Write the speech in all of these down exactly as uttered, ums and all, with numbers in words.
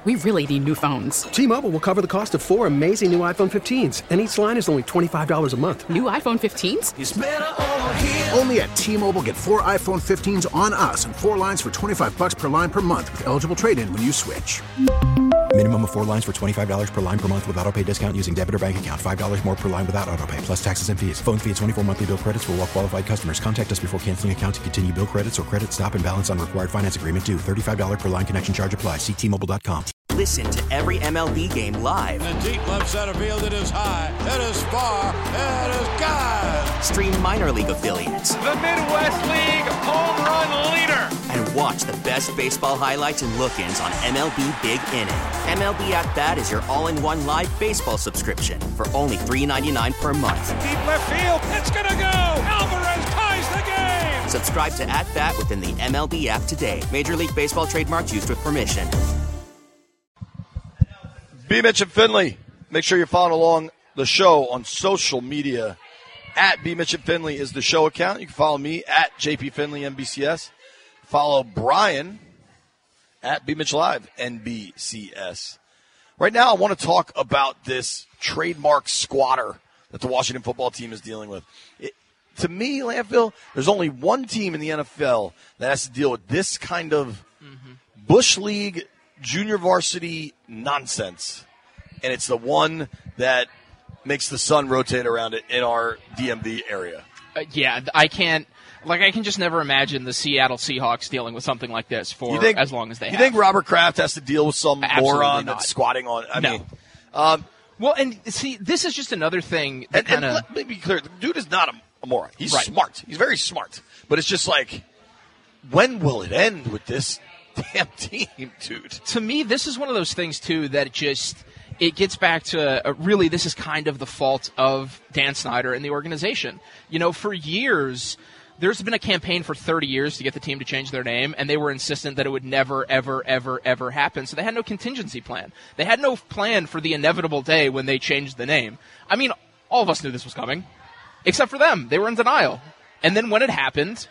We really need new phones. T-Mobile will cover the cost of four amazing new iPhone fifteens, and each line is only twenty-five dollars a month. New iPhone fifteens? It's better over here. Only at T-Mobile, get four iPhone fifteens on us and four lines for twenty-five dollars per line per month with eligible trade-in when you switch. Minimum of four lines for twenty-five dollars per line per month with autopay discount using debit or bank account. five dollars more per line without autopay, plus taxes and fees. Phone fee at twenty-four monthly bill credits for well-qualified customers. Contact us before canceling account to continue bill credits or credit stop and balance on required finance agreement due. thirty-five dollars per line connection charge applies. See T Mobile dot com. Listen to every M L B game live. In the deep left center field, it is high, it is far, it is gone. Stream minor league affiliates. The Midwest League home run leader. And watch the best baseball highlights and look-ins on M L B Big Inning. M L B At Bat is your all-in-one live baseball subscription for only three dollars and ninety-nine cents per month. Deep left field, it's gonna go. Alvarez ties the game. Subscribe to At Bat within the M L B app today. Major League Baseball trademarks used with permission. B. Mitch and Finley. Make sure you're following along the show on social media. At B. Mitch and Finley is the show account. You can follow me at J P Finley N B C S. Follow Brian at B. Mitch Live N B C S. Right now, I want to talk about this trademark squatter that the Washington football team is dealing with. It, to me, Landfill, there's only one team in the N F L that has to deal with this kind of mm-hmm. Bush League junior varsity nonsense, and it's the one that makes the sun rotate around it in our D M V area. Uh, yeah, I can't, like, I can just never imagine the Seattle Seahawks dealing with something like this for think, as long as they you have. You think Robert Kraft has to deal with some Absolutely moron not. that's squatting on? I no. mean, um, well, and see, this is just another thing that kind of. Let me be clear: the dude is not a, a moron. He's right. smart. He's very smart. But it's just like, when will it end with this damn team, dude? To me, this is one of those things, too, that just, it gets back to, uh, really, this is kind of the fault of Dan Snyder and the organization. You know, for years, there's been a campaign for thirty years to get the team to change their name, and they were insistent that it would never, ever, ever, ever happen. So they had no contingency plan. They had no plan for the inevitable day when they changed the name. I mean, all of us knew this was coming, except for them. They were in denial. And then when it happened,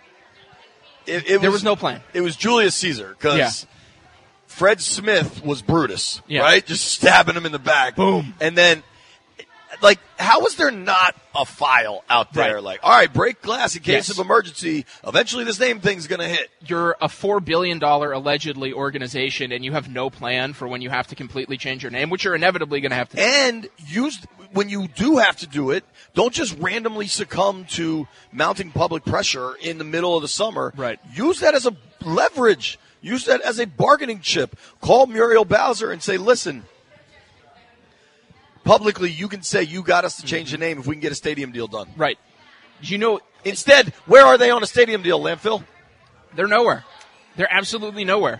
It, it there was, was no plan. It was Julius Caesar because yeah. Fred Smith was Brutus, yeah. right? Just stabbing him in the back. Boom. And then, like, how was there not a file out there? Right. Like, all right, break glass in case yes. of emergency. Eventually this name thing's going to hit. You're a four billion dollars allegedly organization, and you have no plan for when you have to completely change your name, which you're inevitably going to have to do. And use, when you do have to do it, don't just randomly succumb to mounting public pressure in the middle of the summer. Right. Use that as a leverage. Use that as a bargaining chip. Call Muriel Bowser and say, listen, publicly you can say you got us to change the name if we can get a stadium deal done. Right. You know, instead, where are they on a stadium deal, Landfill? They're nowhere. They're absolutely nowhere.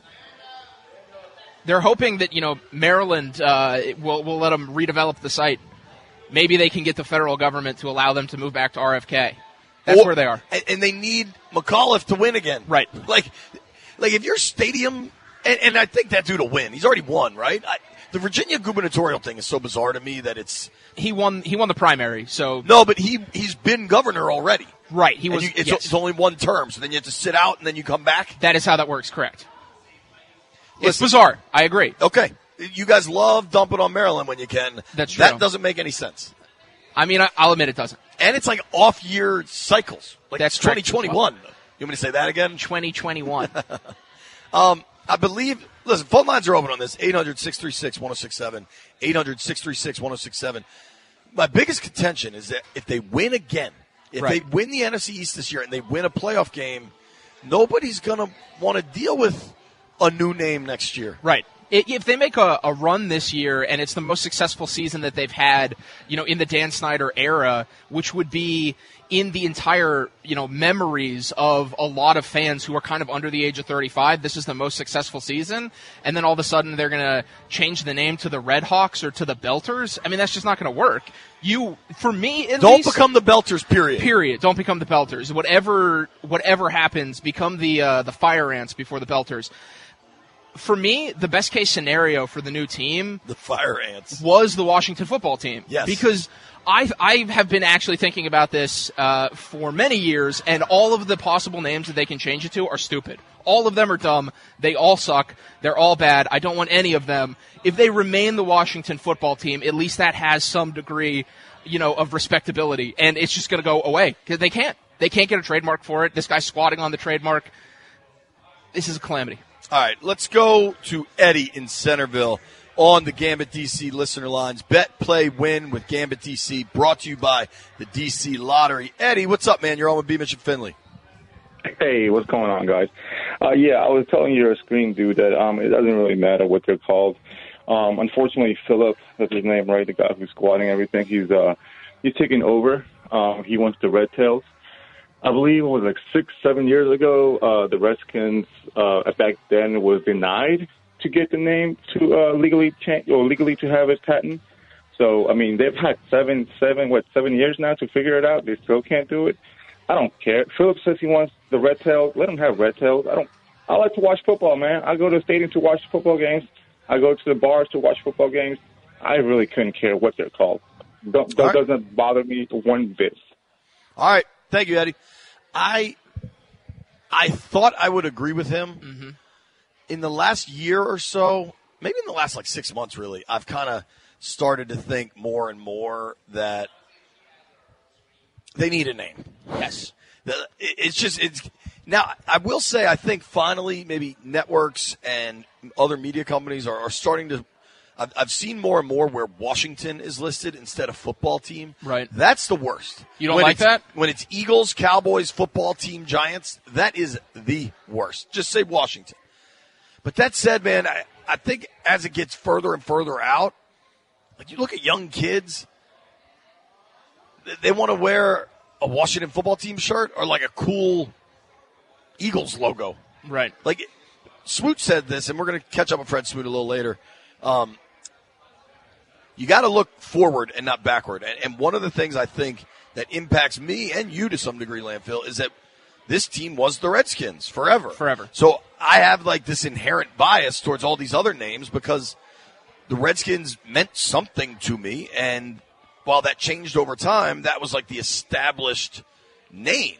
They're hoping that, you know, Maryland uh, will will let them redevelop the site. Maybe they can get the federal government to allow them to move back to R F K. That's or, where they are. And, and they need McAuliffe to win again. Right. Like, like if your stadium, and, and I think that dude will win. He's already won, right? I, the Virginia gubernatorial thing is so bizarre to me that it's he won. He won the primary, so no, but he he's been governor already. Right. He was. You, it's, yes. it's only one term, so then you have to sit out and then you come back. That is how that works. Correct. Listen, it's bizarre. I agree. Okay, you guys love dumping on Maryland when you can. That's true. That doesn't make any sense. I mean, I'll admit it doesn't. And it's like off-year cycles. Like that's twenty twenty-one. You want me to say that again? twenty twenty-one. um, I believe. Listen, phone lines are open on this. eight hundred, six three six, one oh six seven. eight hundred, six three six, one oh six seven. My biggest contention is that if they win again, if right. they win the N F C East this year and they win a playoff game, nobody's going to want to deal with a new name next year. Right. If they make a, a run this year and it's the most successful season that they've had, you know, in the Dan Snyder era, which would be in the entire, you know, memories of a lot of fans who are kind of under the age of thirty-five, this is the most successful season, and then all of a sudden they're going to change the name to the Red Hawks or to the Belters. I mean, that's just not going to work. You, for me, at Don't least, become the Belters, period. Period. Don't become the Belters. Whatever, whatever happens, become the uh, the Fire Ants before the Belters. for me, the best case scenario for the new team, the Fire Ants, was the Washington football team. Yes. Because I I have been actually thinking about this uh, for many years, and all of the possible names that they can change it to are stupid. All of them are dumb. They all suck. They're all bad. I don't want any of them. If they remain the Washington football team, at least that has some degree, you know, of respectability. And it's just going to go away because they can't. They can't get a trademark for it. This guy's squatting on the trademark. This is a calamity. All right, let's go to Eddie in Centerville on the Gambit D C listener lines. Bet, play, win with Gambit D C, brought to you by the D C Lottery. Eddie, what's up, man? You're on with B. Mitch and Finley. Hey, what's going on, guys? Uh, yeah, I was telling your screen dude that um, it doesn't really matter what they're called. Um, unfortunately, Philip, that's his name, right? The guy who's squatting everything. He's uh, he's taking over. Um, he wants the Red Tails. I believe it was like six, seven years ago. Uh, the Redskins uh, back then was denied to get the name to uh, legally change or legally to have it patent. So I mean, they've had seven, seven, what, seven years now to figure it out. They still can't do it. I don't care. Philip says he wants the Red Tails. Let him have Red Tails. I don't. I like to watch football, man. I go to the stadium to watch football games. I go to the bars to watch football games. I really couldn't care what they're called. Don't, that right. doesn't bother me one bit. All right. Thank you, Eddie. I I thought I would agree with him. Mm-hmm. In the last year or so, maybe in the last like six months really, I've kind of started to think more and more that they need a name. Yes. It's just, it's now, I will say, I think finally maybe networks and other media companies are, are starting to, I've, I've seen more and more where Washington is listed instead of football team. Right. That's the worst. You don't when like that? When it's Eagles, Cowboys, football team, Giants, that is the worst. Just say Washington. But that said, man, I, I think as it gets further and further out, like you look at young kids, they want to wear a Washington football team shirt or like a cool Eagles logo. Right. Like Smoot said this, and we're going to catch up with Fred Smoot a little later. Um, you got to look forward and not backward. And, and one of the things I think that impacts me and you to some degree, Landfill, is that this team was the Redskins forever. Forever. So I have like this inherent bias towards all these other names because the Redskins meant something to me, and while that changed over time, that was like the established name.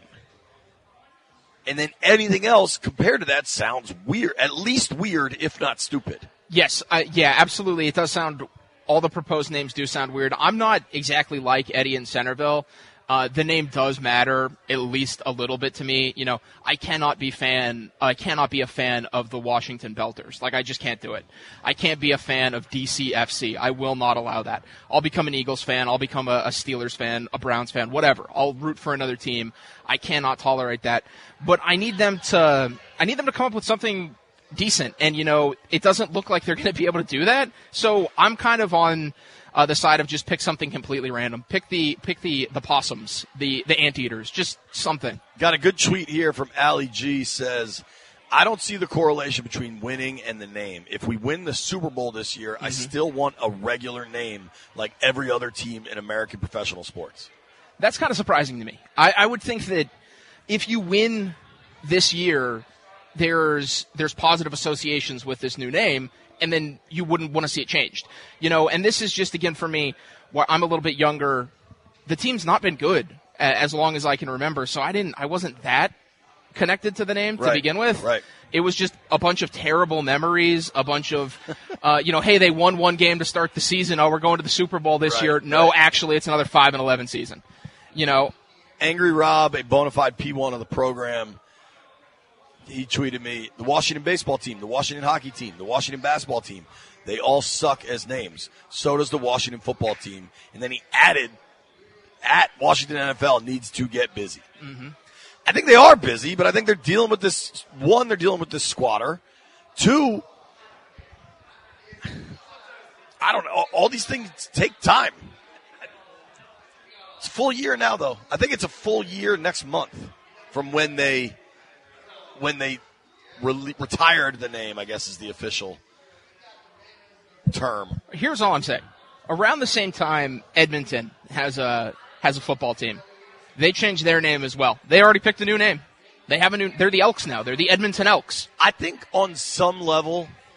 And then anything else compared to that sounds weird, at least weird, if not stupid. Yes, uh, yeah, absolutely. It does sound, all the proposed names do sound weird. I'm not exactly like Eddie in Centerville. Uh, the name does matter at least a little bit to me. You know, I cannot be fan. I cannot be a fan of the Washington Belters. Like, I just can't do it. I can't be a fan of D C F C. I will not allow that. I'll become an Eagles fan. I'll become a, a Steelers fan, a Browns fan, whatever. I'll root for another team. I cannot tolerate that. But I need them to. I need them to come up with something decent. And you know, it doesn't look like they're going to be able to do that. So I'm kind of on Uh, the side of just pick something completely random. Pick the pick the, the possums, the, the anteaters, just something. Got a good tweet here from Allie G. Says, I don't see the correlation between winning and the name. If we win the Super Bowl this year, mm-hmm. I still want a regular name like every other team in American professional sports. That's kind of surprising to me. I, I would think that if you win this year, there's there's positive associations with this new name, and then you wouldn't want to see it changed. You know, and this is just, again, for me, where I'm a little bit younger, the team's not been good as long as I can remember, so I didn't, I wasn't that connected to the name right. to begin with. Right. It was just a bunch of terrible memories, a bunch of, uh, you know, hey, they won one game to start the season. Oh, we're going to the Super Bowl this right. year. No, right. actually, it's another five and eleven season. You know. Angry Rob, a bona fide P one of the program, he tweeted me, the Washington baseball team, the Washington hockey team, the Washington basketball team, they all suck as names. So does the Washington football team. And then he added, at Washington N F L needs to get busy. Mm-hmm. I think they are busy, but I think they're dealing with this. One, they're dealing with this squatter. Two, I don't know. All these things take time. It's a full year now, though. I think it's a full year next month from when they when they re- retired the name, I guess is the official term. Here's all I'm saying. Around the same time, Edmonton has a has a football team. They changed their name as well. They already picked a new name. They have a new. They're the Elks now. They're the Edmonton Elks. I think on some level,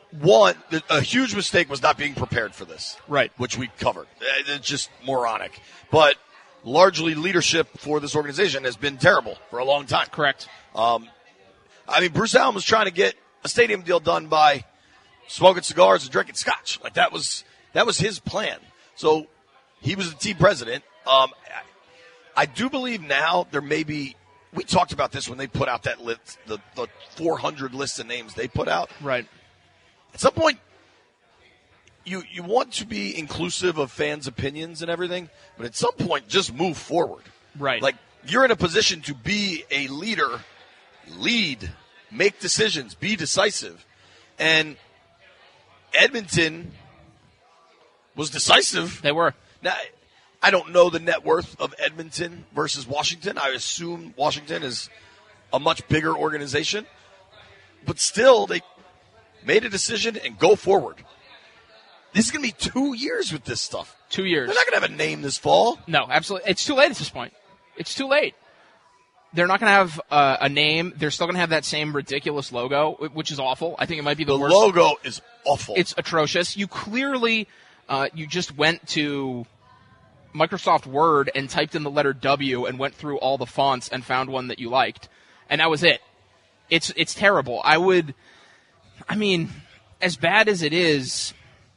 one, a huge mistake was not being prepared for this. Right. Which we covered. It's just moronic. But largely leadership for this organization has been terrible for a long time. Correct. Um, I mean, Bruce Allen was trying to get a stadium deal done by smoking cigars and drinking scotch. Like that was that was his plan. So he was the team president. Um, I, I do believe now there may be. We talked about this when they put out that list, the the four hundred list of names they put out. Right. At some point, you you want to be inclusive of fans' opinions and everything, but at some point, just move forward. Right. Like you're in a position to be a leader, lead, make decisions, be decisive, and Edmonton was decisive. They were. Now, I don't know the net worth of Edmonton versus Washington. I assume Washington is a much bigger organization. But still, they made a decision and go forward. This is going to be two years with this stuff. Two years. They're not going to have a name this fall. No, absolutely. It's too late at this point. It's too late. They're not going to have uh, a name. They're still going to have that same ridiculous logo, which is awful. I think it might be the, the worst. The logo is awful. It's atrocious. You clearly, uh, you just went to Microsoft Word and typed in the letter W and went through all the fonts and found one that you liked. And that was it. It's it's terrible. I would, I mean, as bad as it is,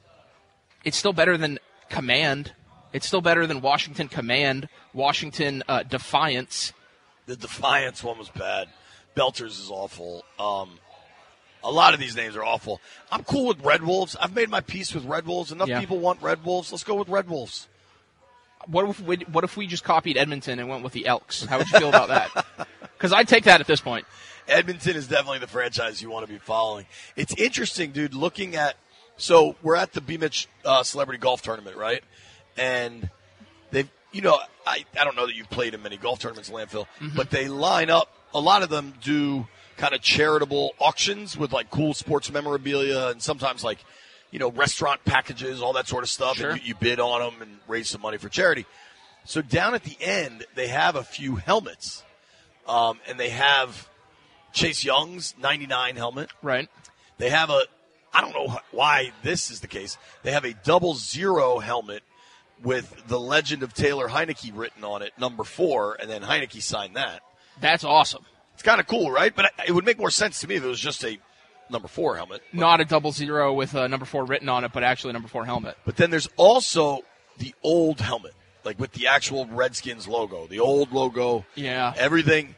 it's still better than Command. It's still better than Washington Command, Washington uh, Defiance. The Defiance one was bad. Belters is awful. Um, a lot of these names are awful. I'm cool with Red Wolves. I've made my peace with Red Wolves. Enough yeah. people want Red Wolves. Let's go with Red Wolves. What if we, what if we just copied Edmonton and went with the Elks? How would you feel about that? Because I'd take that at this point. Edmonton is definitely the franchise you want to be following. It's interesting, dude, looking at – so we're at the B-Mitch uh, Celebrity Golf Tournament, right? And they've – you know, I, I don't know that you've played in many golf tournaments in Landfill, mm-hmm. but they line up – a lot of them do kind of charitable auctions with, like, cool sports memorabilia and sometimes, like, you know, restaurant packages, all that sort of stuff. Sure. And you, you bid on them and raise some money for charity. So down at the end, they have a few helmets. Um, and they have Chase Young's ninety-nine helmet. Right. They have a, I don't know why this is the case. They have a double zero helmet with the legend of Taylor Heineke written on it, number four, and then Heineke signed that. That's awesome. It's kind of cool, right? But it would make more sense to me if it was just a number four helmet. Not a double zero with a number four written on it, but actually a number four helmet. But then there's also the old helmet, like with the actual Redskins logo, the old logo. Yeah. Everything.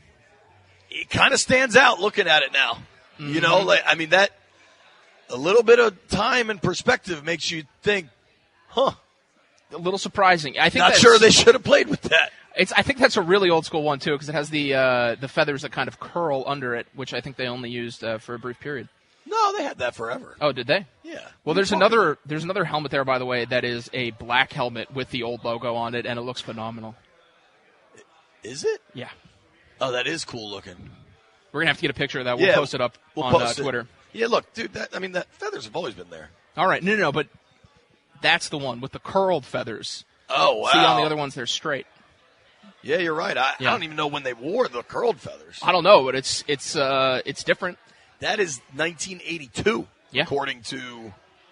It kind of stands out looking at it now. Mm-hmm. You know, like, I mean, that a little bit of time and perspective makes you think, huh. A little surprising. I think Not that's, sure they should have played with that. It's. I think that's a really old school one, too, because it has the uh, the feathers that kind of curl under it, which I think they only used uh, for a brief period. No, they had that forever. Oh, did they? Yeah. Well, there's another about? there's another helmet there, by the way, that is a black helmet with the old logo on it, and it looks phenomenal. Is it? Yeah. Oh, that is cool looking. We're going to have to get a picture of that. We'll yeah, post it up we'll on post uh, Twitter. It. Yeah, look, dude, that, I mean, the feathers have always been there. All right. No, no, no, but that's the one with the curled feathers. Oh, wow. See, on the other ones, they're straight. Yeah, you're right. I, yeah. I don't even know when they wore the curled feathers. I don't know, but it's it's uh, it's different. That is nineteen eighty-two, yeah. according to,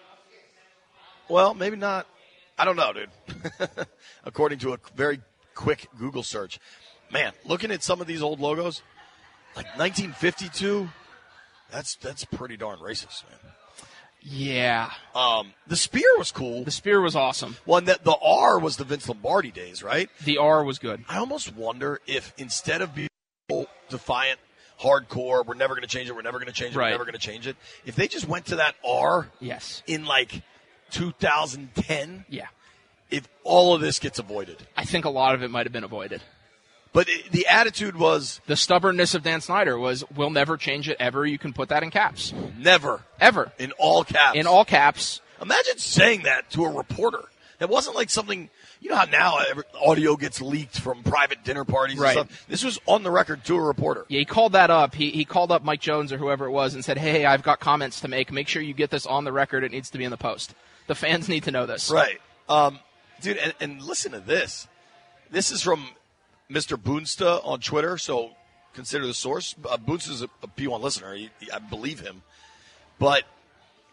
well, maybe not. I don't know, dude. According to a very quick Google search. Man, looking at some of these old logos, like nineteen fifty-two, that's that's pretty darn racist, man. Yeah. Um, the spear was cool. The spear was awesome. One that the R was the Vince Lombardi days, right? The R was good. I almost wonder if instead of being defiant, hardcore, we're never going to change it, we're never going to change it, right. we're never going to change it, if they just went to that R yes. in like two thousand ten, yeah. if all of this gets avoided. I think a lot of it might have been avoided. But it, the attitude was... The stubbornness of Dan Snyder was, we'll never change it ever. You can put that in caps. Never. Ever. In all caps. In all caps. Imagine saying that to a reporter. It wasn't like something... You know how now every, audio gets leaked from private dinner parties right. and stuff? This was on the record to a reporter. Yeah, he called that up. He he called up Mike Jones or whoever it was and said, hey, I've got comments to make. Make sure you get this on the record. It needs to be in the post. The fans need to know this. Right. Um, dude, and, and listen to this. This is from... Mister Boonsta on Twitter, so consider the source. Uh, Boonsta's a, a P one listener. He, he, I believe him. But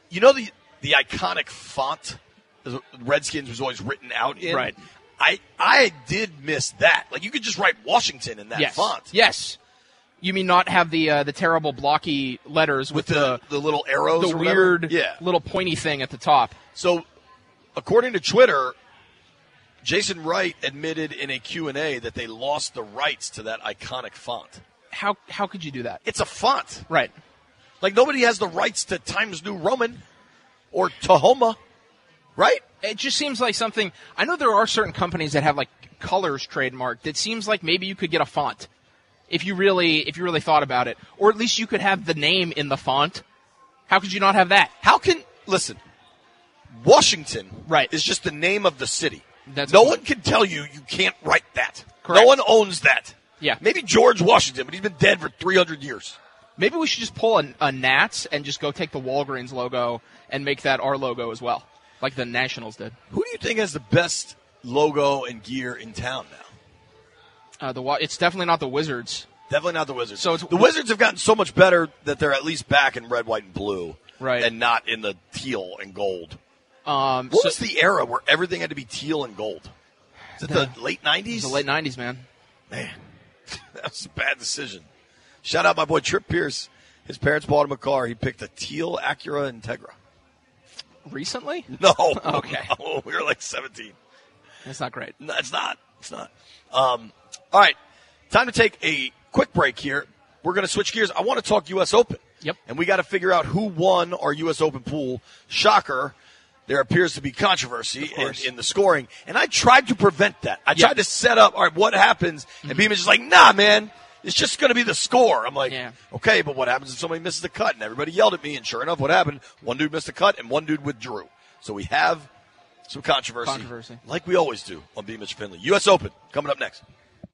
you know the the iconic font the Redskins was always written out in? Right. I I did miss that. Like, you could just write Washington in that yes. font. Yes. You mean not have the uh, the terrible blocky letters with, with the, the the little arrows, the or weird yeah. little pointy thing at the top. So, according to Twitter, Jason Wright admitted in a Q and A that they lost the rights to that iconic font. How how could you do that? It's a font. Right. Like, nobody has the rights to Times New Roman or Tahoma, right? It just seems like something. I know there are certain companies that have like colors trademarked. It seems like maybe you could get a font if you really if you really thought about it, or at least you could have the name in the font. How could you not have that? How can listen? Washington, right, is just the name of the city. That's no cool. one can tell you you can't write that. Correct. No one owns that. Yeah. Maybe George Washington, but he's been dead for three hundred years. Maybe we should just pull a, a Nats and just go take the Walgreens logo and make that our logo as well, like the Nationals did. Who do you think has the best logo and gear in town now? Uh, the It's definitely not the Wizards. Definitely not the Wizards. So it's, the Wizards have gotten so much better that they're at least back in red, white, and blue, right, and not in the teal and gold. Um, what so, was the era where everything had to be teal and gold? Is it the, the late nineties? The late nineties, man. Man, that was a bad decision. Shout out my boy Trip Pierce. His parents bought him a car. He picked a teal Acura Integra. Recently? No. Okay. No, we were like seventeen. That's not great. No, it's not. It's not. Um, all right. Time to take a quick break here. We're going to switch gears. I want to talk U S Open. Yep. And we got to figure out who won our U S Open pool. Shocker. There appears to be controversy in, in the scoring. And I tried to prevent that. I yeah. tried to set up, all right, what happens? And mm-hmm. Beeman's just like, nah, man. It's just going to be the score. I'm like, yeah. okay, but what happens if somebody misses the cut? And everybody yelled at me, and sure enough, what happened? One dude missed the cut, and one dude withdrew. So we have some controversy, controversy. like we always do on B. Mitch Finley. U S Open, coming up next.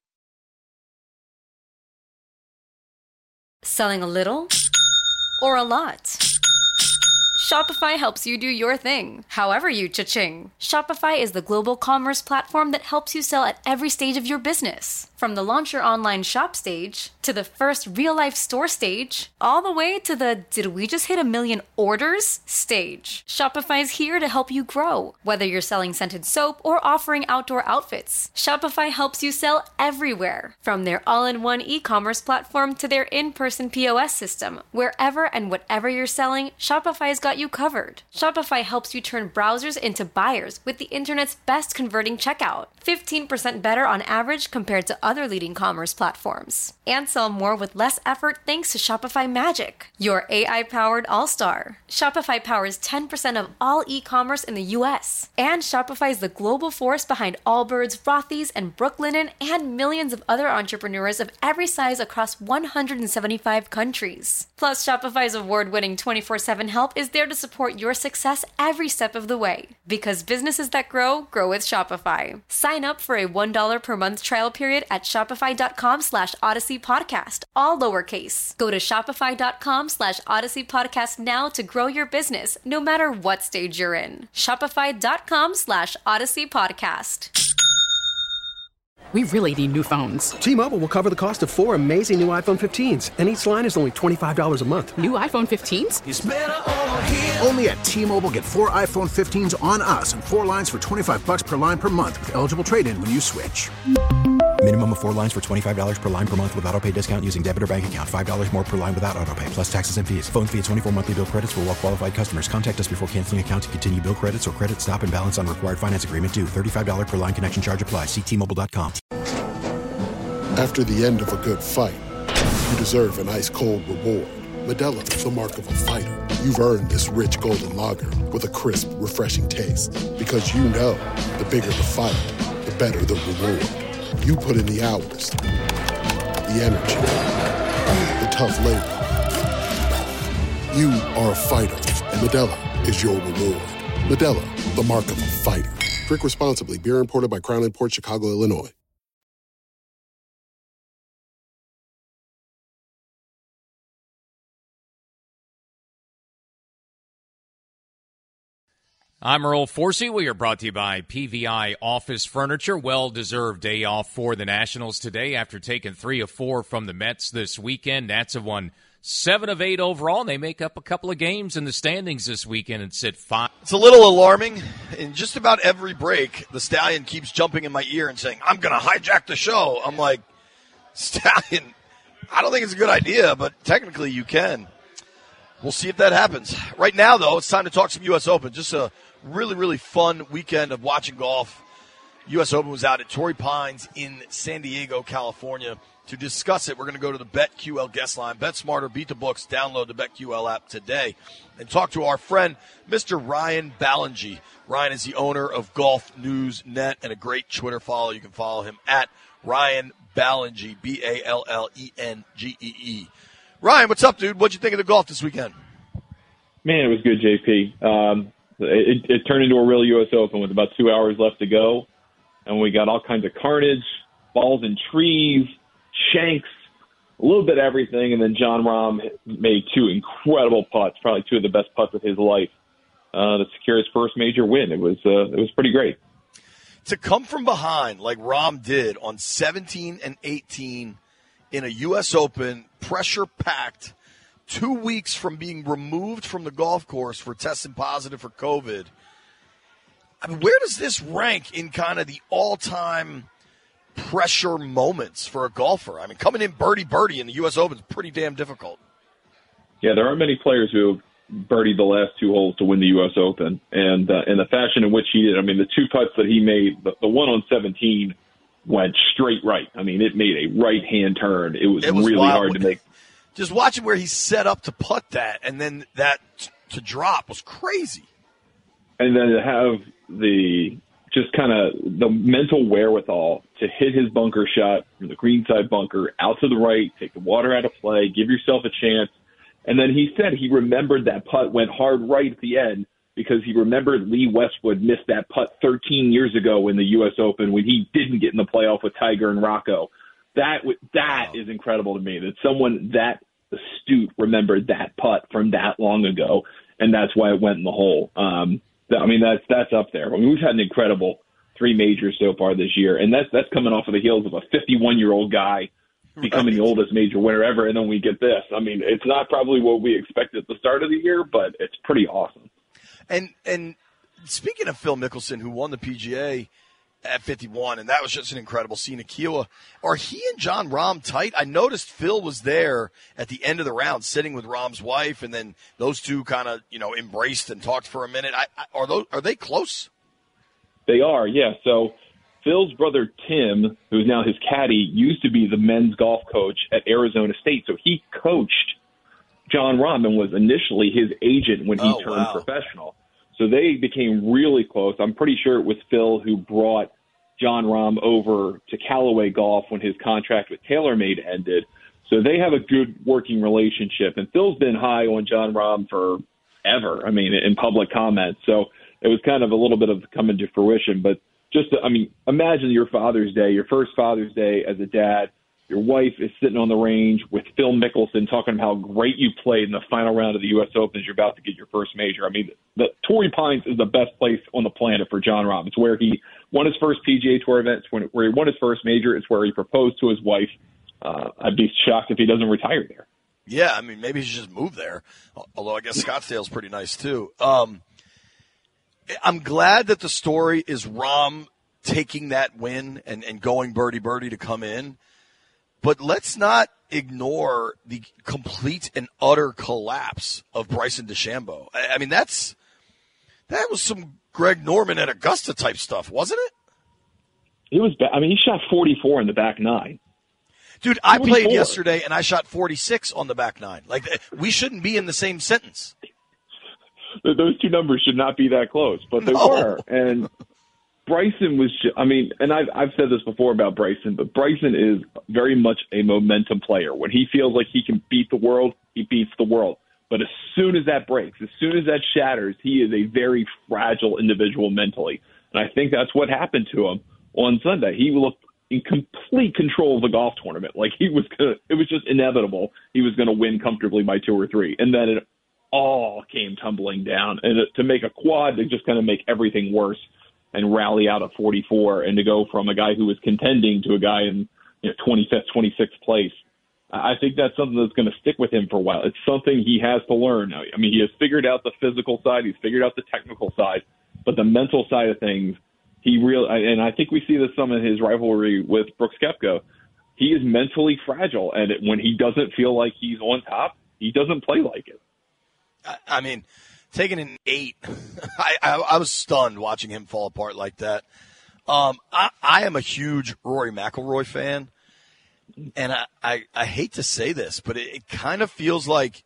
Selling a little or a lot? Shopify helps you do your thing, however you cha-ching. Shopify is the global commerce platform that helps you sell at every stage of your business. From the launch your online shop stage, to the first real-life store stage, all the way to the did we just hit a million orders stage. Shopify's here to help you grow. Whether you're selling scented soap or offering outdoor outfits, Shopify helps you sell everywhere. From their all-in-one e-commerce platform to their in-person P O S system, wherever and whatever you're selling, Shopify's got you covered. Shopify helps you turn browsers into buyers with the internet's best converting checkout. fifteen percent better on average compared to other leading commerce platforms. And sell more with less effort thanks to Shopify Magic, your A I-powered all-star. Shopify powers ten percent of all e-commerce in the U S. And Shopify is the global force behind Allbirds, Rothy's, and Brooklinen, and millions of other entrepreneurs of every size across one hundred seventy-five countries. Plus, Shopify's award-winning twenty-four seven help is there to support your success every step of the way. Because businesses that grow, grow with Shopify. Sign up for a one dollar per month trial period at shopify.com slash Odyssey Podcast, all lowercase. Go to shopify.com slash Odyssey Podcast now to grow your business, no matter what stage you're in. Shopify.com slash Odyssey Podcast. We really need new phones. T-Mobile will cover the cost of four amazing new iPhone fifteens, and each line is only twenty-five dollars a month. New iPhone fifteens? It's better over here. Only at T-Mobile, get four iPhone fifteens on us and four lines for twenty-five bucks per line per month with eligible trade-in when you switch. Minimum of four lines for twenty-five dollars per line per month with autopay discount using debit or bank account. five dollars more per line without autopay, plus taxes and fees. Phone fee at twenty-four monthly bill credits for well-qualified customers. Contact us before canceling account to continue bill credits or credit stop and balance on required finance agreement due. thirty-five dollars per line connection charge applies. See T Mobile dot com. After the end of a good fight, you deserve an ice-cold reward. Modelo is the mark of a fighter. You've earned this rich golden lager with a crisp, refreshing taste. Because you know, the bigger the fight, the better the reward. You put in the hours, the energy, the tough labor. You are a fighter, and Modelo is your reward. Modelo, the mark of a fighter. Drink responsibly. Beer imported by Crown Imports, Chicago, Illinois. I'm Earl Forsey. We are brought to you by P V I Office Furniture. Well-deserved day off for the Nationals today after taking three of four from the Mets this weekend. Nats have won seven of eight overall, and they make up a couple of games in the standings this weekend and sit five. It's a little alarming. In just about every break, the Stallion keeps jumping in my ear and saying, I'm going to hijack the show. I'm like, Stallion, I don't think it's a good idea, but technically you can. We'll see if that happens. Right now, though, it's time to talk some U S Open. Just a really, really fun weekend of watching golf. U S Open was out at Torrey Pines in San Diego, California. To discuss it, we're going to go to the BetQL guest line. Bet smarter, beat the books. Download the BetQL app today and talk to our friend, Mister Ryan Ballengee. Ryan is the owner of Golf News Net and a great Twitter follow. You can follow him at Ryan Ballengee, B A L L E N G E E. Ryan, what's up, dude? What'd you think of the golf this weekend? Man, it was good, J P. Um, it, it turned into a real U S Open with about two hours left to go, and we got all kinds of carnage, balls in trees, shanks, a little bit of everything, and then Jon Rahm made two incredible putts, probably two of the best putts of his life, uh, to secure his first major win. It was uh, it was pretty great. To come from behind like Rahm did on seventeen and eighteen in a U S Open, pressure-packed, two weeks from being removed from the golf course for testing positive for COVID. I mean, where does this rank in kind of the all-time pressure moments for a golfer? I mean, coming in birdie-birdie in the U S Open is pretty damn difficult. Yeah, there aren't many players who have birdied the last two holes to win the U S Open. And uh, in the fashion in which he did, I mean, the two putts that he made, the, the one on seventeen went straight right. I mean, it made a right-hand turn. It was, it was really wild. hard to make. Just watching where he set up to putt that, and then that t- to drop was crazy. And then to have the just kind of the mental wherewithal to hit his bunker shot from the greenside bunker out to the right, take the water out of play, give yourself a chance. And then he said he remembered that putt went hard right at the end because he remembered Lee Westwood missed that putt thirteen years ago in the U S Open when he didn't get in the playoff with Tiger and Rocco. That that wow. is incredible to me, that someone that astute remembered that putt from that long ago, and that's why it went in the hole. Um, I mean, that's that's up there. I mean, we've had an incredible three majors so far this year, and that's that's coming off of the heels of a fifty-one-year-old guy becoming right. the oldest major winner ever, and then we get this. I mean, it's not probably what we expected at the start of the year, but it's pretty awesome. And and speaking of Phil Mickelson, who won the P G A at fifty-one, and that was just an incredible scene. Akila, are he and Jon Rahm tight? I noticed Phil was there at the end of the round, sitting with Rahm's wife, and then those two kind of you know embraced and talked for a minute. I, I, are those are they close? They are, yeah. So Phil's brother Tim, who's now his caddy, used to be the men's golf coach at Arizona State, so he coached Jon Rahm and was initially his agent when he oh, turned wow. professional. So they became really close. I'm pretty sure it was Phil who brought Jon Rahm over to Callaway Golf when his contract with TaylorMade ended. So they have a good working relationship. And Phil's been high on Jon Rahm forever, I mean, in public comments. So it was kind of a little bit of coming to fruition. But just, I mean, imagine your Father's Day, your first Father's Day as a dad. Your wife is sitting on the range with Phil Mickelson talking about how great you played in the final round of the U S Open as you're about to get your first major. I mean, the Torrey Pines is the best place on the planet for Jon Rahm. It's where he won his first P G A Tour event. It's when, where he won his first major. It's where he proposed to his wife. Uh, I'd be shocked if he doesn't retire there. Yeah, I mean, maybe he should just move there, although I guess Scottsdale's pretty nice too. Um, I'm glad that the story is Rahm taking that win and, and going birdie-birdie to come in. But let's not ignore the complete and utter collapse of Bryson DeChambeau. I, I mean, that's that was some Greg Norman at Augusta type stuff, wasn't it? It was. I mean, he shot forty-four in the back nine. Dude, I forty-four. Played yesterday and I shot forty-six on the back nine. Like, we shouldn't be in the same sentence. Those two numbers should not be that close, but they no. were. And Bryson was, I mean, and I've, I've said this before about Bryson, but Bryson is very much a momentum player. When he feels like he can beat the world, he beats the world. But as soon as that breaks, as soon as that shatters, he is a very fragile individual mentally. And I think that's what happened to him on Sunday. He looked in complete control of the golf tournament. Like he was gonna, it was just inevitable he was going to win comfortably by two or three. And then it all came tumbling down. And to make a quad to just kind of make everything worse and rally out at forty-four, and to go from a guy who was contending to a guy in you know, twenty-fifth, twenty-sixth place. I think that's something that's going to stick with him for a while. It's something he has to learn. I mean, he has figured out the physical side. He's figured out the technical side. But the mental side of things, he real and I think we see this some in his rivalry with Brooks Koepka. He is mentally fragile, and when he doesn't feel like he's on top, he doesn't play like it. I, I mean, taking an eight, I, I, I was stunned watching him fall apart like that. Um, I, I am a huge Rory McIlroy fan, and I, I, I hate to say this, but it, it kind of feels like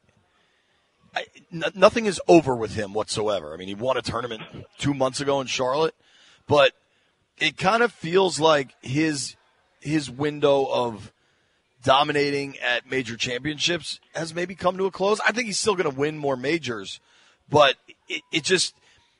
I, n- nothing is over with him whatsoever. I mean, he won a tournament two months ago in Charlotte, but it kind of feels like his his window of dominating at major championships has maybe come to a close. I think he's still going to win more majors, but it, it just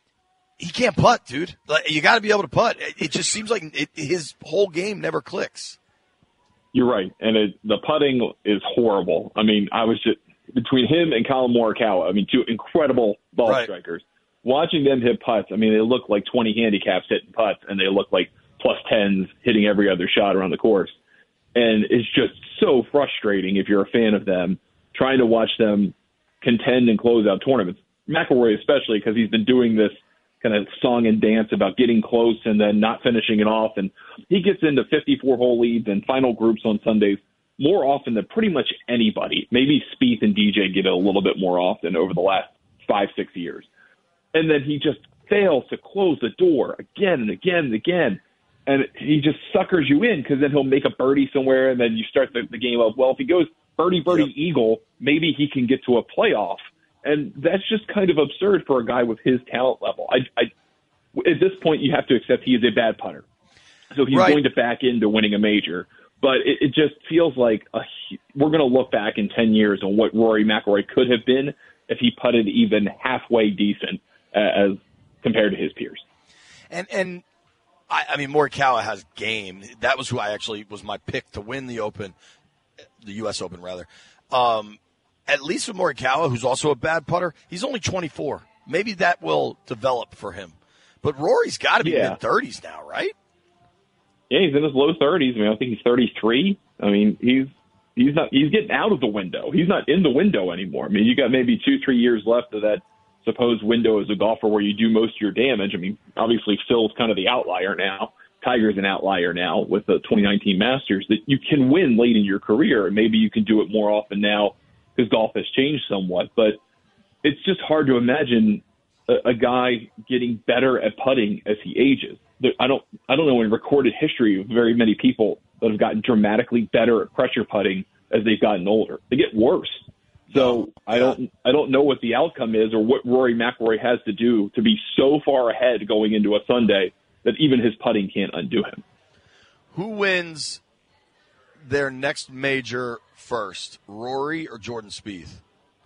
he can't putt, dude. Like, you got to be able to putt. It, it just seems like it, his whole game never clicks. You're right, and it, the putting is horrible. I mean, I was just between him and Colin Morikawa. I mean, two incredible ball right. strikers. Watching them hit putts, I mean, they look like twenty handicaps hitting putts, and they look like plus tens hitting every other shot around the course. And it's just so frustrating if you're a fan of them, trying to watch them contend and close out tournaments. McIlroy especially, because he's been doing this kind of song and dance about getting close and then not finishing it off. And he gets into fifty-four hole leads and final groups on Sundays more often than pretty much anybody. Maybe Spieth and D J get it a little bit more often over the last five, six years. And then he just fails to close the door again and again and again. And he just suckers you in because then he'll make a birdie somewhere, and then you start the, the game of, well, if he goes birdie, birdie, yep. eagle, maybe he can get to a playoff. And that's just kind of absurd for a guy with his talent level. I, I, at this point, you have to accept he is a bad putter. So he's right. going to back into winning a major. But it, it just feels like a, we're going to look back in ten years on what Rory McIlroy could have been if he putted even halfway decent uh, as compared to his peers. And and I, I mean, Morikawa has game. That was who I actually was my pick to win the Open, the U S Open rather. Um, at least with Morikawa, who's also a bad putter, he's only twenty-four. Maybe that will develop for him. But Rory's got to be yeah. mid-thirties now, right? Yeah, he's in his low thirties. I mean, I think he's thirty-three. I mean, he's he's not he's getting out of the window. He's not in the window anymore. I mean, you got maybe two, three years left of that supposed window as a golfer where you do most of your damage. I mean, obviously Phil's kind of the outlier now. Tiger's an outlier now with the twenty nineteen Masters, that you can win late in your career, and maybe you can do it more often now because golf has changed somewhat. But it's just hard to imagine a, a guy getting better at putting as he ages. I don't I don't know in recorded history of very many people that have gotten dramatically better at pressure putting as they've gotten older. They get worse. So I don't I don't know what the outcome is or what Rory McIlroy has to do to be so far ahead going into a Sunday that even his putting can't undo him. Who wins their next major first, Rory or Jordan Spieth?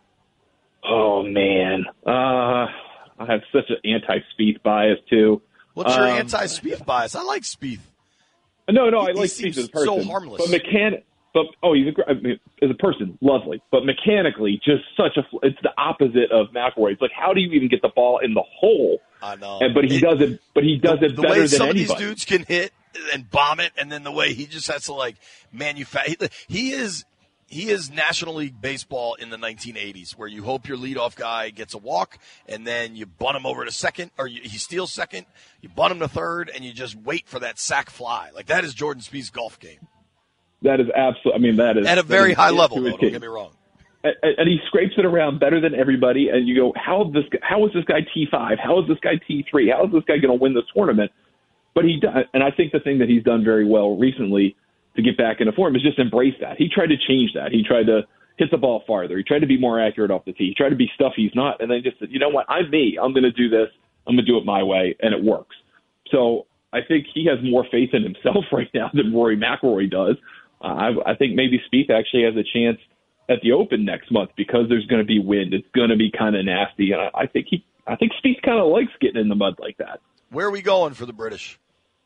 Oh, man. Uh, I have such an anti-Spieth bias, too. What's your um, anti-Spieth bias? I like Spieth. No, no, I he, like he Spieth as a person. So harmless. But mechanic, but oh, he's a, I mean, as a person, lovely. But mechanically, just such a. It's the opposite of McIlroy. It's like, how do you even get the ball in the hole? I know. And, but he it, does it. But he does the, it the better way than some anybody. Some of these dudes can hit and bomb it, and then the way he just has to like manufacture. He, he is. He is National League Baseball in the nineteen eighties, where you hope your leadoff guy gets a walk, and then you bunt him over to second, or you, he steals second, you bunt him to third, and you just wait for that sack fly. Like, that is Jordan Spieth's golf game. That is absolutely, I mean, that is. At a very is, high level, though, don't get me wrong. And, and he scrapes it around better than everybody, and you go, how, this, how is this guy T five? How is this guy T three? How is this guy going to win this tournament? But he does, and I think the thing that he's done very well recently to get back into form is just embrace that. He tried to change that. He tried to hit the ball farther. He tried to be more accurate off the tee. He tried to be stuff he's not, and then just said, you know what, I'm me. I'm going to do this. I'm going to do it my way, and it works. So I think he has more faith in himself right now than Rory McIlroy does. Uh, I, I think maybe Spieth actually has a chance at the Open next month because there's going to be wind. It's going to be kind of nasty, and I, I think he, I think Spieth kind of likes getting in the mud like that. Where are we going for the British?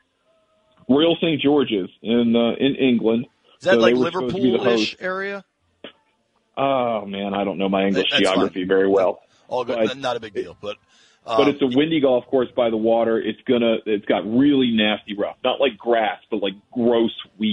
Royal Saint George's in uh, in England. Is that so like Liverpool-ish area? Oh, man, I don't know my English That's geography fine. very well. All good. But, Not a big deal. But um, but it's a windy golf course by the water. It's gonna. It's got really nasty rough. Not like grass, but like gross weeds. So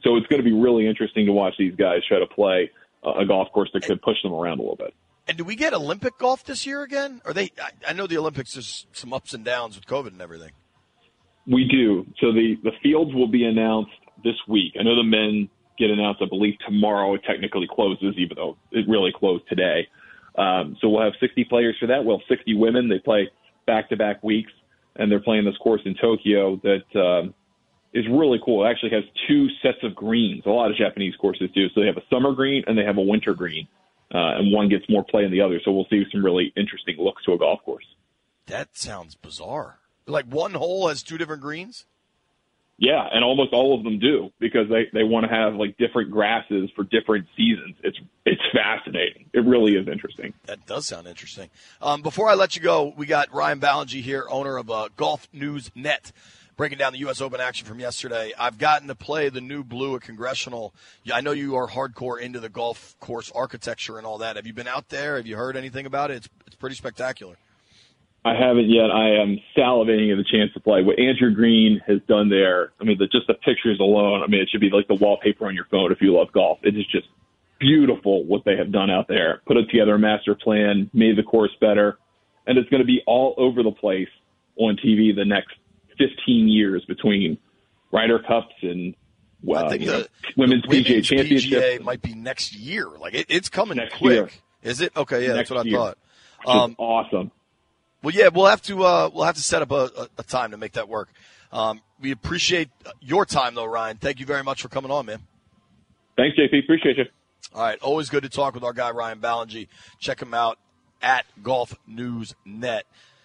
So it's going to be really interesting to watch these guys try to play a golf course that could push them around a little bit. And do we get Olympic golf this year again? Or they? I, I know the Olympics is some ups and downs with COVID and everything. We do. So the, the fields will be announced this week. I know the men get announced, I believe, tomorrow. It technically closes, even though it really closed today. Um, so we'll have sixty players for that. We'll have sixty women. They play back-to-back weeks, and they're playing this course in Tokyo that um, is really cool. It actually has two sets of greens. A lot of Japanese courses do. So they have a summer green and they have a winter green, uh, and one gets more play than the other. So we'll see some really interesting looks to a golf course. That sounds bizarre. Like one hole has two different greens? Yeah, and almost all of them do because they, they want to have like different grasses for different seasons. It's it's fascinating. It really is interesting. That does sound interesting. Um, before I let you go, we got Ryan Ballengee here, owner of uh, Golf News Net, breaking down the U S Open action from yesterday. I've gotten to play the new blue at Congressional. I know you are hardcore into the golf course architecture and all that. Have you been out there? Have you heard anything about it? It's it's pretty spectacular. I haven't yet. I am salivating at the chance to play. What Andrew Green has done there, I mean, the, just the pictures alone, I mean, it should be like the wallpaper on your phone if you love golf. It is just beautiful what they have done out there. Put it together a master plan, made the course better, and it's going to be all over the place on T V the next fifteen years between Ryder Cups and well, I think you the, know, women's, the P G A women's Championship. P G A might be next year. Like it, it's coming next quick. Year. Is it? Okay, yeah, next that's what I year. thought. Which Um, is awesome. Well, yeah, we'll have to uh, we'll have to set up a, a, a time to make that work. Um, we appreciate your time, though, Ryan. Thank you very much for coming on, man. Thanks, J P. Appreciate you. All right, always good to talk with our guy Ryan Ballengee. Check him out at Golf News Net.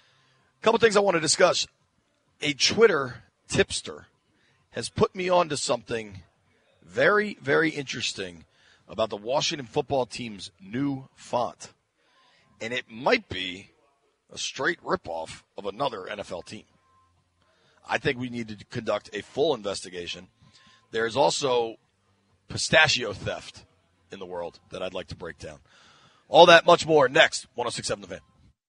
A couple things I want to discuss. A Twitter tipster has put me on to something very, very interesting about the Washington football team's new font. And it might be a straight ripoff of another N F L team. I think we need to conduct a full investigation. There's also pistachio theft in the world that I'd like to break down. All that, much more, next. one oh six point seven The Fan.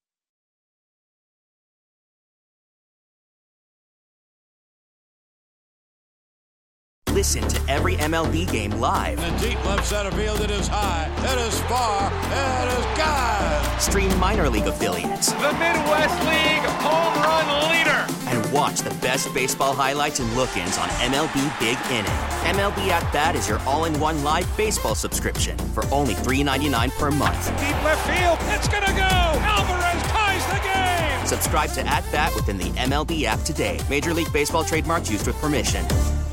Listen to every M L B game live. In the deep left center field, it is high, it is far, it is gone. Stream minor league affiliates. The Midwest League home run leader. And watch the best baseball highlights and look-ins on M L B Big Inning. M L B At Bat is your all-in-one live baseball subscription for only three dollars and ninety-nine cents per month. Deep left field, it's gonna go. Alvarez ties the game. Subscribe to At Bat within the M L B app today. Major League Baseball trademarks used with permission.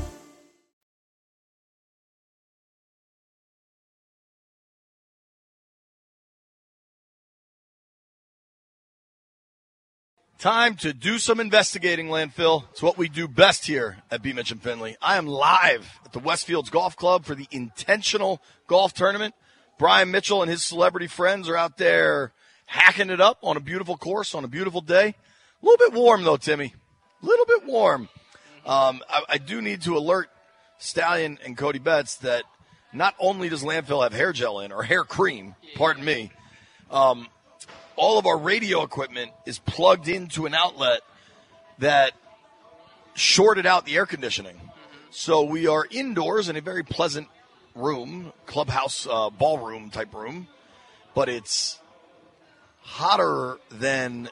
Time to do some investigating, Landfill. It's what we do best here at B. Mitch and Finley. I am live at the Westfields Golf Club for the Intentional Golf Tournament. Brian Mitchell and his celebrity friends are out there hacking it up on a beautiful course on a beautiful day. A little bit warm, though, Timmy. A little bit warm. Um, I, I do need to alert Stallion and Cody Betts that not only does Landfill have hair gel in, or hair cream, pardon me, um, all of our radio equipment is plugged into an outlet that shorted out the air conditioning. So we are indoors in a very pleasant room, clubhouse, uh, ballroom type room, but it's hotter than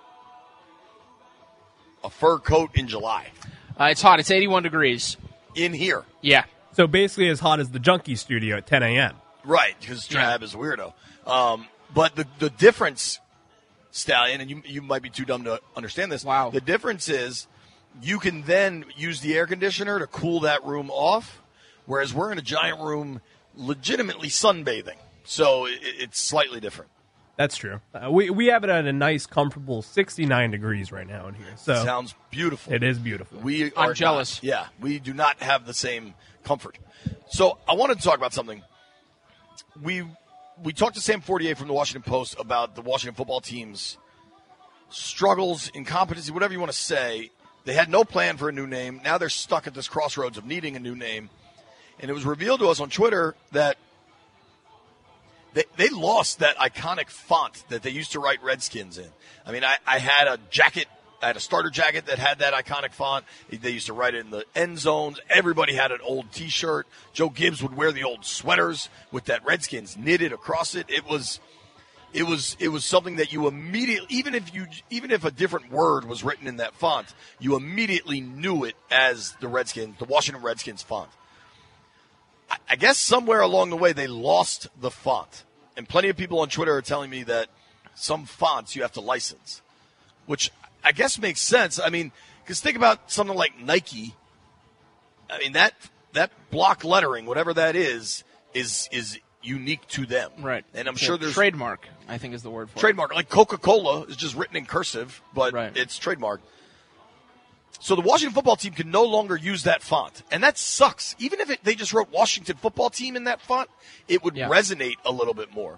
a fur coat in July. Uh, it's hot. It's eighty-one degrees. In here. Yeah. So basically as hot as the Junkie studio at ten a.m. Right, because Trav yeah. is a weirdo. Um, but the the difference, Stallion, and you you might be too dumb to understand this. Wow. The difference is you can then use the air conditioner to cool that room off, whereas we're in a giant room legitimately sunbathing. So it, it's slightly different. That's true. Uh, we we have it at a nice, comfortable sixty-nine degrees right now in here. So sounds beautiful. It is beautiful. We I'm are jealous. Not, yeah, we do not have the same comfort. So I wanted to talk about something. We we talked to Sam Fortier from the Washington Post about the Washington football team's struggles, incompetency, whatever you want to say. They had no plan for a new name. Now they're stuck at this crossroads of needing a new name. And it was revealed to us on Twitter that They, they lost that iconic font that they used to write Redskins in. I mean, I, I had a jacket I had a starter jacket that had that iconic font. They used to write it in the end zones. Everybody had an old T-shirt. Joe Gibbs would wear the old sweaters with that Redskins knitted across it. It was, it was, it was something that you immediately, even if you, even if a different word was written in that font, you immediately knew it as the Redskins, the Washington Redskins font. I, I guess somewhere along the way they lost the font, and plenty of people on Twitter are telling me that some fonts you have to license, which I guess makes sense. I mean, because think about something like Nike. I mean, that that block lettering, whatever that is, is is unique to them. Right. And I'm Yeah, sure there's trademark, I think is the word for trademark. it. Like Coca-Cola is just written in cursive, but Right. it's trademarked. So the Washington football team can no longer use that font, and that sucks. Even if it, they just wrote Washington football team in that font, it would Yeah. resonate a little bit more.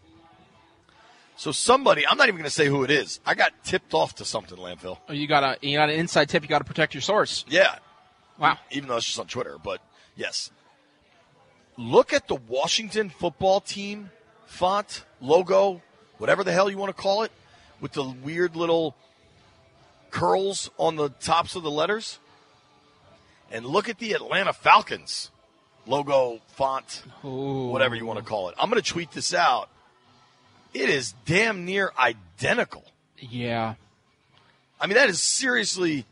So somebody, I'm not even going to say who it is. I got tipped off to something, Landfill. Oh, you got a you got an inside tip. You got to protect your source. Yeah. Wow. Even though it's just on Twitter, but yes. Look at the Washington football team font, logo, whatever the hell you want to call it, with the weird little curls on the tops of the letters. And look at the Atlanta Falcons logo, font, Ooh. whatever you want to call it. I'm going to tweet this out. It is damn near identical. Yeah. I mean, that is seriously...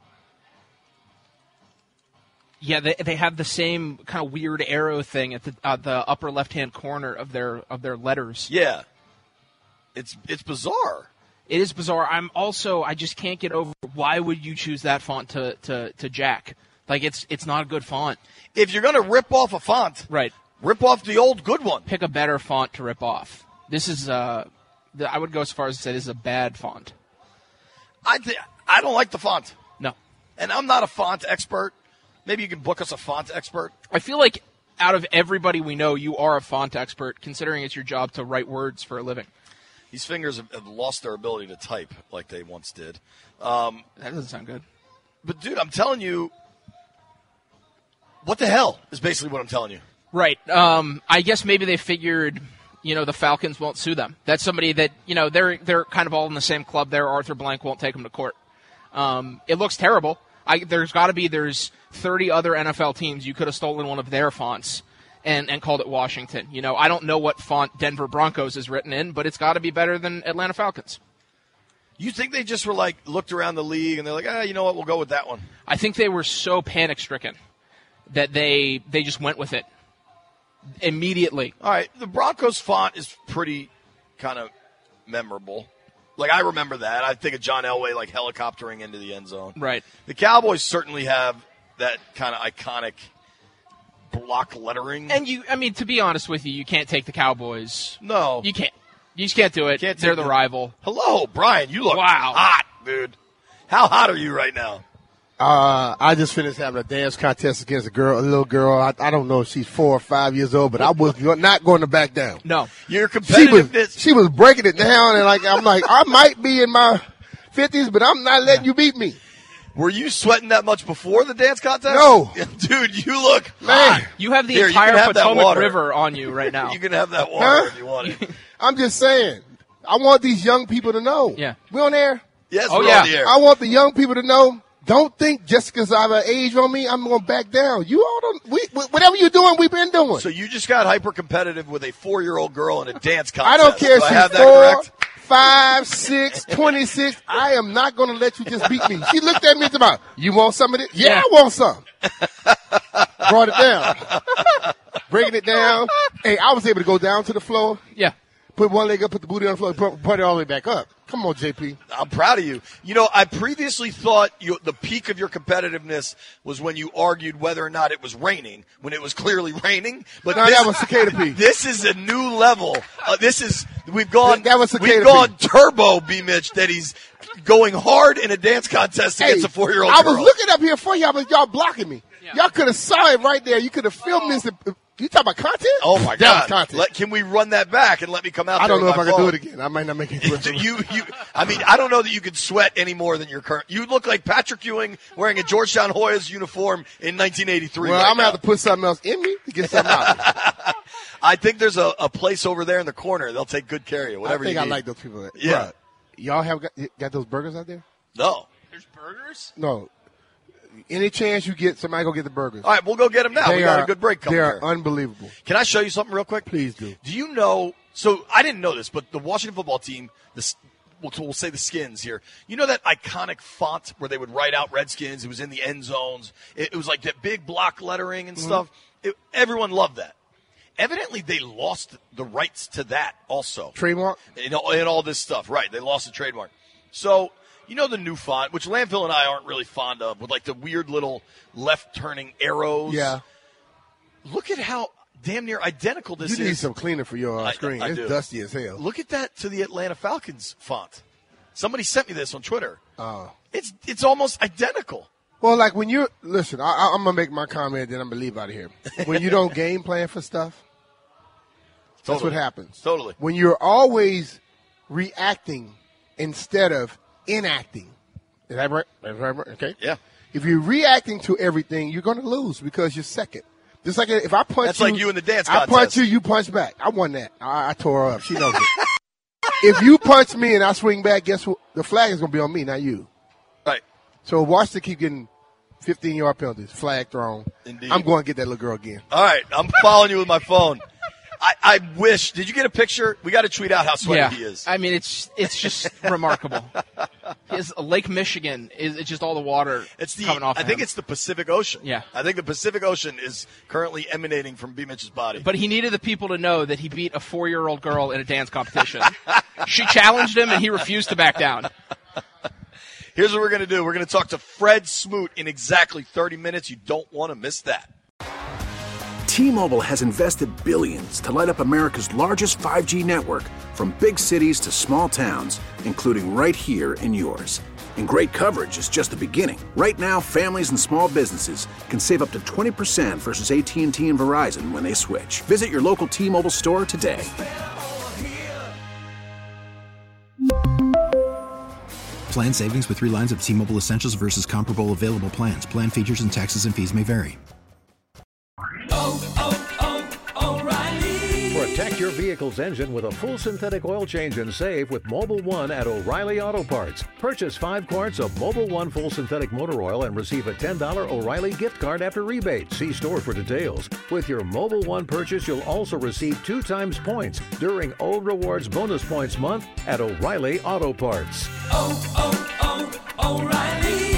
Yeah, they they have the same kind of weird arrow thing at the uh, the upper left hand corner of their of their letters. Yeah. It's it's bizarre. It is bizarre. I'm also I just can't get over why would you choose that font to, to, to Jack? Like it's it's not a good font. If you're going to rip off a font, right, rip off the old good one. Pick a better font to rip off. This is uh, the, I would go as far as to say this is a bad font. I th- I don't like the font. No, and I'm not a font expert. Maybe you can book us a font expert. I feel like out of everybody we know, you are a font expert, considering it's your job to write words for a living. These fingers have, have lost their ability to type like they once did. Um, that doesn't sound good. But dude, I'm telling you, what the hell is basically what I'm telling you. Right. Um, I guess maybe they figured, you know, the Falcons won't sue them. That's somebody that, you know, they're they're kind of all in the same club there. Arthur Blank won't take them to court. Um, it looks terrible. I, there's got to be, there's thirty other N F L teams you could have stolen one of their fonts and, and called it Washington. You know, I don't know what font Denver Broncos is written in, but it's got to be better than Atlanta Falcons. You think they just were like, looked around the league and they're like, ah, you know what, we'll go with that one. I think they were so panic-stricken that they they just went with it immediately. All right, the Broncos font is pretty kind of memorable. Like, I remember that. I think of John Elway, like, helicoptering into the end zone. Right. The Cowboys certainly have that kind of iconic block lettering. And, you, I mean, to be honest with you, you can't take the Cowboys. No. You can't. You just can't do it. Can't They're the, the rival. Hello, Brian. You look wow. hot, dude. How hot are you right now? Uh, I just finished having a dance contest against a girl, a little girl. I, I don't know if she's four or five years old, but I was not going to back down. No, your competitiveness. She was, she was breaking it down, and like I'm like I might be in my fifties, but I'm not letting you beat me. Were you sweating that much before the dance contest? No, dude, you look man. hot. You have the Here, entire Potomac River on you right now. You can have that water huh? if you want it. I'm just saying. I want these young people to know. Yeah, we on air. Yes, oh we're yeah. on the air. I want the young people to know. Don't think just because I have an age on me, I'm going to back down. You all don't, we, whatever you're doing, we've been doing. So you just got hyper competitive with a four year old girl in a dance contest. I don't care if Do I she's have that four, correct? five, six, twenty-six. I am not going to let you just beat me. She looked at me and said, you want some of this? Yeah, Yeah. I want some. Brought it down. Breaking it down. Hey, I was able to go down to the floor. Yeah. Put one leg up, put the booty on the floor, put, put it all the way back up. Come on, J P. I'm proud of you. You know, I previously thought you, the peak of your competitiveness was when you argued whether or not it was raining, when it was clearly raining. But no, this, that was Cicada P. This is a new level. Uh, this is we've gone. That, that was Cicada we've P. gone turbo, B. Mitch. That he's going hard in a dance contest hey, against a four year old. I girl. was looking up here for y'all, but y'all blocking me. Yeah. Y'all could have saw it right there. You could have filmed this. You talking about content? Oh my that God! Let, can we run that back and let me come out? I there don't know if I phone? can do it again. I might not make it. you, you, I mean, I don't know that you could sweat any more than your current. You look like Patrick Ewing wearing a Georgetown Hoyas uniform in nineteen eighty-three. Well, right I'm gonna now. have to put something else in me to get something out. I think there's a, a place over there in the corner. They'll take good care of you. Whatever I think you I need. like those people. Yeah. Bruh, y'all have got, got those burgers out there? No. There's burgers? No. Any chance you get, somebody go get the burgers. All right, we'll go get them now. They we got are, a good break coming They are here. unbelievable. Can I show you something real quick? Please do. Do you know? So I didn't know this, but the Washington football team, this we'll, we'll say the Skins here. You know that iconic font where they would write out Redskins? It was in the end zones. It, it was like that big block lettering and Mm-hmm. stuff. It, everyone loved that. Evidently, they lost the rights to that also. Trademark? And all, and all this stuff, right? They lost the trademark. So. You know the new font, which Landfill and I aren't really fond of, with like the weird little left-turning arrows. Yeah. Look at how damn near identical this You is. need some cleaner for your uh, I- screen. I it's do. dusty as hell. Look at that to the Atlanta Falcons font. Somebody sent me this on Twitter. Uh, It's it's almost identical. well, like when you're, listen, I, I, I'm going to make my comment, then I'm going to leave out of here. When you don't game plan for stuff, that's Totally. what happens. Totally. When you're always reacting instead of enacting. Is that right? Is that right? Okay. Yeah. If you're reacting to everything, you're going to lose because you're second. Just like if I punch That's you. like you in the dance I punch contest. you, you punch back. I won that. I, I tore her up. She knows it. If you punch me and I swing back, guess what? The flag is going to be on me, not you. Right. So Washington keep getting fifteen-yard penalties, flag thrown. Indeed. I'm going to get that little girl again. All right, I'm following you with my phone. I, I wish. Did you get a picture? We got to tweet out how sweaty Yeah. he is. I mean, it's it's just remarkable. His Lake Michigan is it's just all the water It's the. coming off. I of think him. it's the Pacific Ocean. Yeah. I think the Pacific Ocean is currently emanating from B. Mitch's body. But he needed the people to know that he beat a four-year-old girl in a dance competition. She challenged him, and he refused to back down. Here's what we're going to do. We're going to talk to Fred Smoot in exactly thirty minutes. You don't want to miss that. T-Mobile has invested billions to light up America's largest five G network, from big cities to small towns, including right here in yours. And great coverage is just the beginning. Right now, families and small businesses can save up to twenty percent versus A T and T and Verizon when they switch. Visit your local T-Mobile store today. Plan savings with three lines of T-Mobile Essentials versus comparable available plans. Plan features and taxes and fees may vary. Protect your vehicle's engine with a full synthetic oil change and save with Mobile One at O'Reilly Auto Parts. Purchase five quarts of Mobile One full synthetic motor oil and receive a ten dollars O'Reilly gift card after rebate. See store for details. With your Mobile One purchase, you'll also receive two times points during O Rewards Bonus Points Month at O'Reilly Auto Parts. Oh, oh, oh, O'Reilly